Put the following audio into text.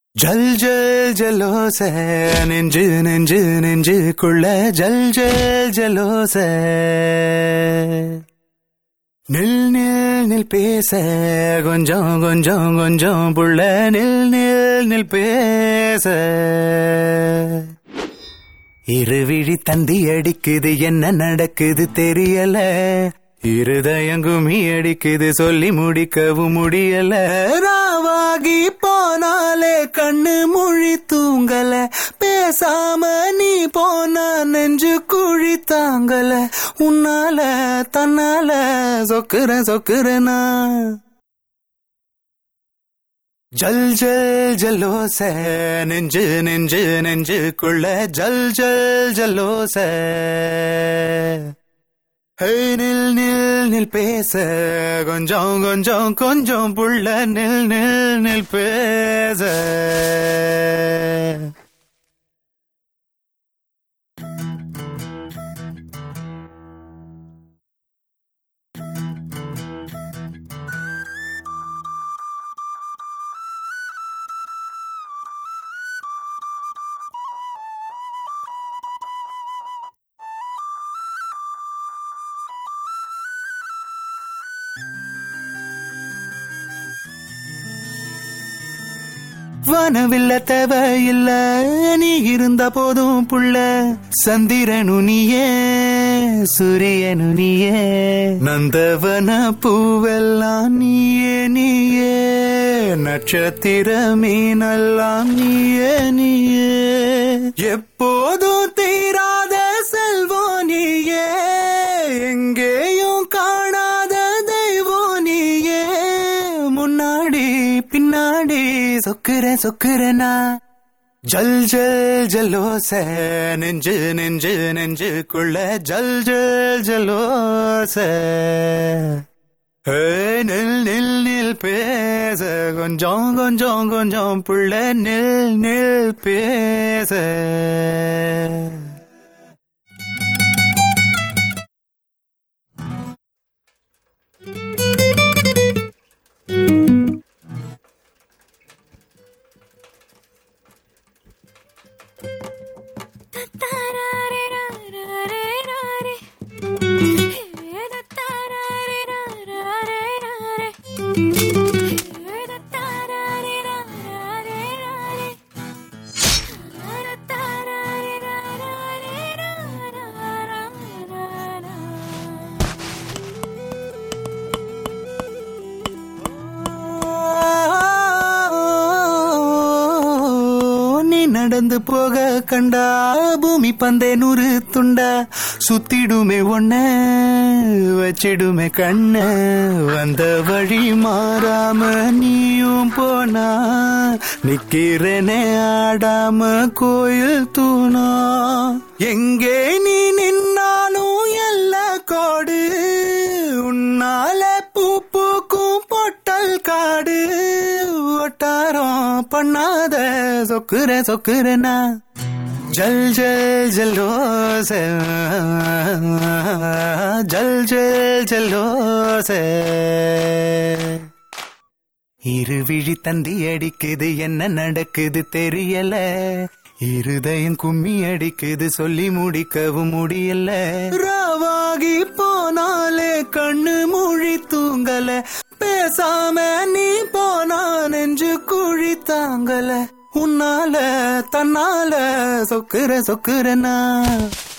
ஜல் ஜல் ஜலோச நெஞ்சு நெஞ்சு நெஞ்சுக்குள்ள ஜல் ஜல் ஜலோச நில் நில் நில் பேச கொஞ்சம் கொஞ்சம் கொஞ்சம் புள்ள நில் நில் நில் பேச இருவிழி தந்தி அடிக்குது என்ன நடக்குது தெரியல இருதயம் குமி அடிக்குது சொல்லி முடிக்கவும் முடியல ராவாகி போனாலே கண்ணு மொழி தூங்கல பேசாம நீ போனா நெஞ்சு குழி தாங்கல உன்னால தன்னால சொக்குறனா ஜல் ஜல் ஜலோச நெஞ்சு நெஞ்சு நெஞ்சுக்குள்ள ஜல் ஜல் ஜலோச நில் நில் நில் பேச கொஞ்சம் கொஞ்சம் கொஞ்சம் புள்ள நில் நில் நில் பேச வானவில்ல தேவையில்ல நீ இருந்த போதும் புள்ள சந்திரனு நீயே சூரியனு நீயே நந்தவன பூவெல்லாம் நீயே நீயே நட்சத்திர மீனெல்லாம் நீயே நீயே எப்போதும் தீராத செல்வம் நீயே எங்கேயும் காணாத தெய்வம் நீயே முன்னாடி பின்னாடி சொக்குறனா ஜல் ஜல் ஜலோச நெஞ்சு நெஞ்சு நெஞ்சுக்குள்ள ஜல் ஜல் ஜலோச நில் நில் நில் பேச கொஞ்சம் கொஞ்சம் கொஞ்சம் புள்ள நில் நில் பேச நடந்து போக கண்டா பூமி பந்தே நூறு துண்டா சுத்திடுமே ஒன்ன வச்சிடுமே கண்ண வந்த வழி மாறாம நீயும் போனா நிக்கிறனே ஆடாம கோயில் தூணா எங்கே நீ நின்னாலும் எல்ல கோடு உன்னால பூ பூக்கும் பொட்டல் காடு ஒட்டாரம் பண்ணாத சொக்குறனா ஜல் ஜல் ஜலோச ஜல் ஜல் ஜலோச இருவிழி தந்தி அடிக்குது என்ன நடக்குது தெரியல இருதயம் கும்மி அடிக்குது சொல்லி முடிக்கவும் முடியல ராவாகி போனாலே கண்ணு மொழி தூங்கல பேசாம நீ போனா நெஞ்சு குழி தாங்கல உன்னால தன்னால சொக்குறனா